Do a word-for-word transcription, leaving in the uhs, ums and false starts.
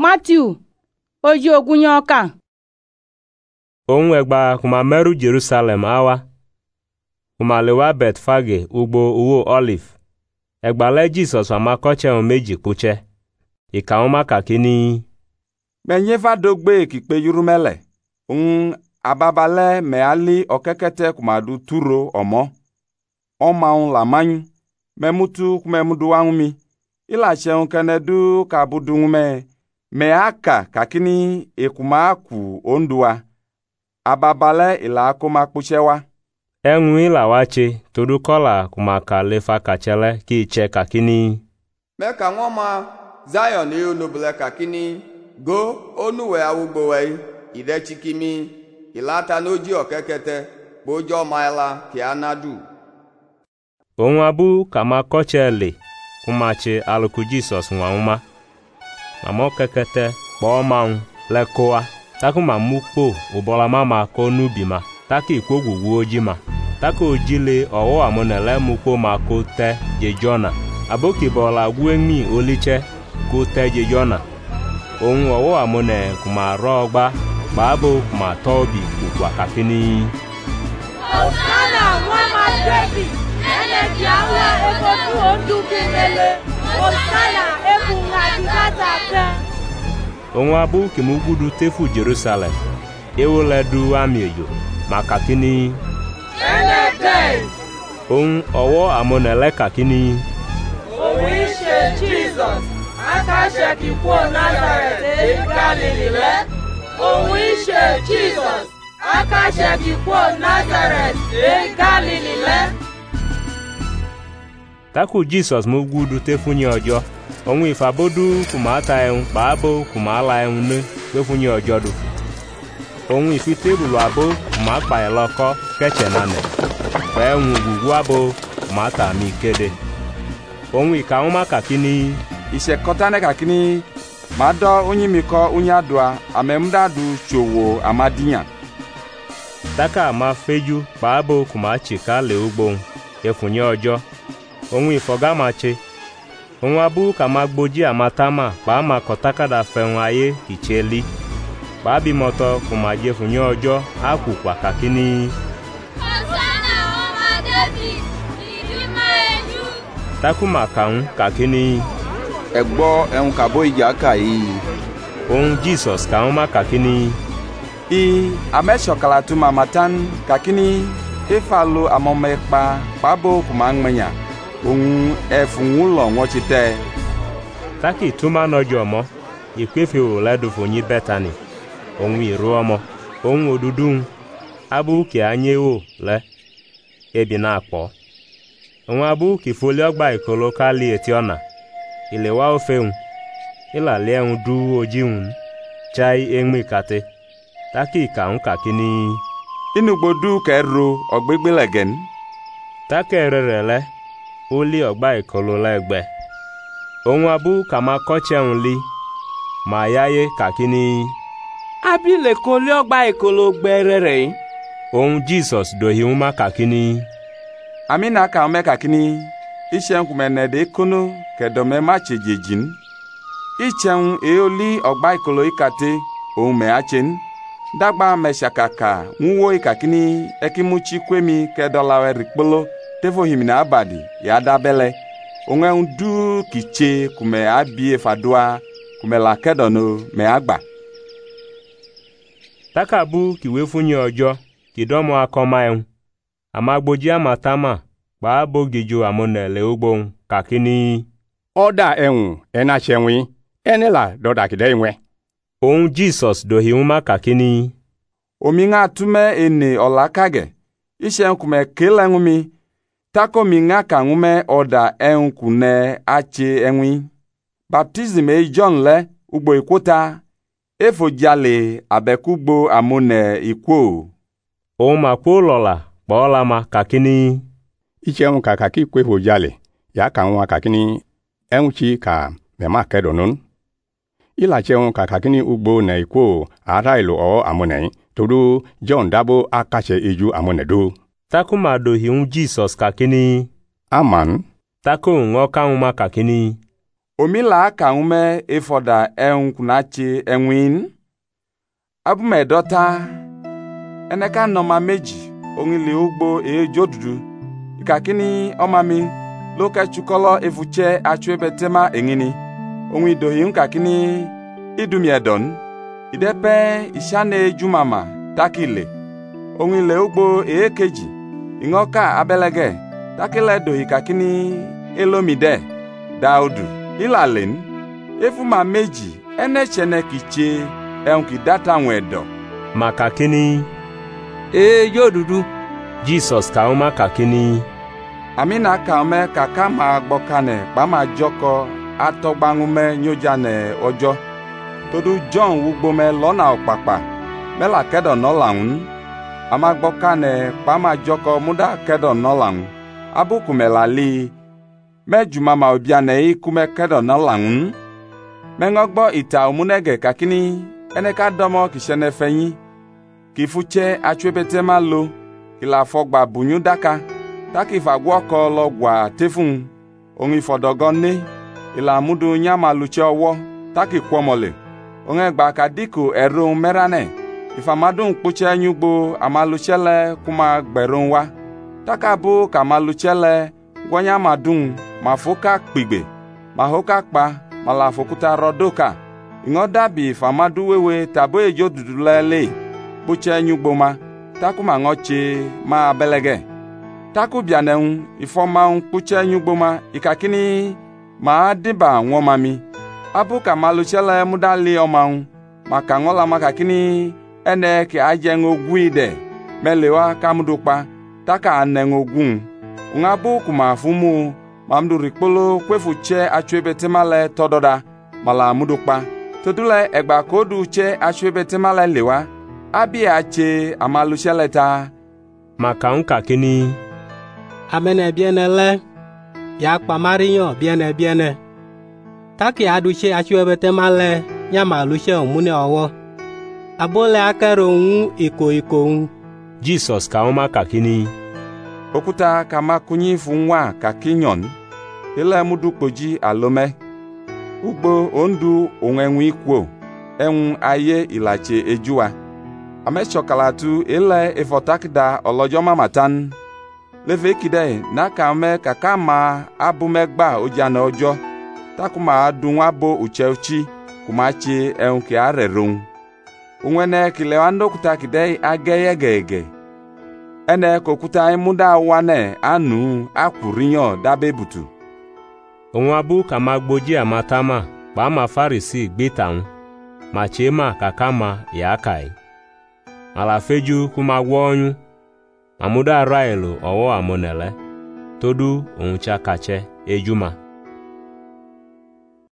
Matthew oji ogunye ọka. Onwe egba kuma meru Jerusalem awa. Kuma lewa Betfage ugbo uwo Olive. Egba le Jesus amakoche on meji kuche. Ika oma kakini. Menyefa dogbe kikpe yurumele. Un ababale me ali okekete kumadu turo omo. Oma un lamanyu. Memutu kumemudu wangumi. Ila cheun kenedu kabudu ngume. Me aka kakini ekumaku ondua. Ababale ila akoma kuchewa. Enwu ila wache todu kola kumaka lefa kachele ki iche kakini. Meka ngoma Zion e onobele kakini. Go onuwe awugbo wei. Ide chikimi. Ilata noji okekete. Bojo maila ki anadu. Onwabu kama kochele. Kumache aluku Jesus nwauma. Mamo kekete kpo maun lekoa. Taku ma mukpo ubola mama ko nubima. Taki ikwogu ojima. Taku ojile owo amonele mukpo ma ko te je Jona. Aboki bola gwenmi oliche ko te je Jona. Ohun owo amone kuma rogba babo kuma tobi kukwa kakini. Osana mama David. Ene diawa ebotu ondu kimele. Osana ebu ngadugata te. Onwabu kimugudu tefu Jerusalem. Ewole du amiejo. Makakini. Ene day. Ohun owo amonele kakini. Owishe Jesus. Akashe kikwo Nazareth e Galilee le. Owishe Jesus. Akashe kikwo Nazareth e Galilee le. Taku Jesus mugudu tefunye ojo. Onwe ifabodu kumata ehun babo kumala ehun ne pefunye ojo du. Onwe ifitebulu abo kumapa eloko keche nane. Pe ehun gugu abo kumata mi kede. Onwe ikauma kakini. Ise kotane kakini. Mado unyimiko unyadwa amemdadu chowo amadinya. Taka ama feju babo kumachika le ugbo efunye ojo. Onwe ifogamache. Onwe abu kama gboji amatama ba ama kotakada fenwa aye kicheli. Ba bi moto kumaje funye ojo akukwa kakini. Osana mama David. Idima eju. Taku makaun kakini. Egbo ehun kabo ija kai. Ohun Jesus kauma kakini. I ameshokalatu mamatan kakini. Ifalo amomekpa babo kumangmenya. Ohun efunwulo nwochite. Taki tuma nojo mo. Ikwefe o ledu fonyi Betani. Ohun iru omo. Ohun odudun. Abu ki anye o le. Ebi na akpo. Ohun abu ki foli ogba ikolo kali etiona. Ilewa ofeun. Ila le ehun du ojiun. Chai enmi kate. Taki kaun kakini. Inugbodu kero ogbegbelegen. Taki ererele. Oli ogba ikolo legbe. Ohun abu kama koche unli. Ma yaye kakini. Abi le koli ogba ikolo gberere. Ohun Jesus dohi uma kakini. Amina ka ome kakini. Ishen kumenede kono kedome mache jejin. Ichen eoli ogba ikolo ikate ohun me achen. Dagba meshakaka nwo ikakini ekimuchi kwemi kedolawe rikpolo. Tefo himina abadi ya dabele. Onwe undu kiche kume abie fadua kume la kedono me agba. Takabu kiwefunye ojo kidomo akoma ehun. Amagboji amatama babo gijo amonele ugbon kakini. Oda ehun ena chenwi enela doda kide inwe. Ohun Jesus dohi uma kakini. Ominga tume ene olakage. Ishen kume kele ngumi. Tako minga kangume oda enkune ache enwi. Baptism e John le ugbo ikwota. Efo jale abekugbo amone ikwo. O makwo lola bola ma kakini. Iche un kakaki kwefo jale. Ya kanwa kakini enchi ka mema kedonun. Ila che un kakakini ugbo na ikwo arailo o amone. Todu John dabo akache iju amone do. Taku madohi un Jesus kakini. Aman. Taku ngoka uma kakini. omila ka ume efoda en kunache enwin abume dota eneka noma meji onile ugbo ejodudu ikakini omami loka chukolo efuche achuebetema engini onwi dohi nkakini idumiedon idepe ishane jumama takile onwile ugbo ekeji ingoka abelege takile dohi kakini elomide daudu ilalen efuma meji enechene kiche enki data nwedo makakini e yodudu Jesus ka uma kakini amina ka me kaka ma gbokane pa ma joko atogbangume nyojane ojo todu John wugbo me lona opapa mela kedo no laun ama gbokane pa ma joko muda kedo no laun abuku melali mejuma ma obiane ikume kedo no laun mengogbo ita omunege kakini eneka domo kishene fenyi kifuche achuebetema lo kila fogba bunyu daka taki fagwo ko logwa tefun ongi fodogone ila mudu nyama luche owo taki kwomole onge gba kadiko erun merane ifamadun puche nyugbo amaluchele kuma gberun wa takabu kamaluchele gwonya madun mafoka kpigbe mahoka pa malafokuta rodoka ingodabi famadu wewe tabo ejo dudulele puche nyugbo takuma ngoche ma abelege taku bianen ifoma puche nyugboma ikakini ma diba nwomami abuka maluchele mudali omaun maka ngola makakini ene ke ajen ogwide melewa kamudukpa taka anen ogun ngabu kuma fumu mamdu rikpolo kwefuche achuebetemale tododa mala mudukpa todule egba kodu che achuebetemale lewa abi ache amalucheleta maka nkakini amene biene le ya kpamariyo biene biene taki aduche achuebetemale nyama luche omune owo abole akero un iko iko un Jesus ka uma kakini okuta kama kunyifu nwa kakinyon ile mudukpoji alome ugbo ondu onwenwe ikwo enwu aye ilache ejuwa amechokalatu ile ifotakida olojoma matan leve kide na kame kakama abumegba ojana ojo takuma adunwa bo ucheuchi kumachi enke arerun unwene kilewando kutakide ageyegege ene kokuta imuda wane anu akurinyo dabebutu onwabu kama gboji amatama ba ma farisi gbetaun ma chema kakama ya kai alafeju kuma gwonyu amuda raelu owo amonele todu oncha kache ejuma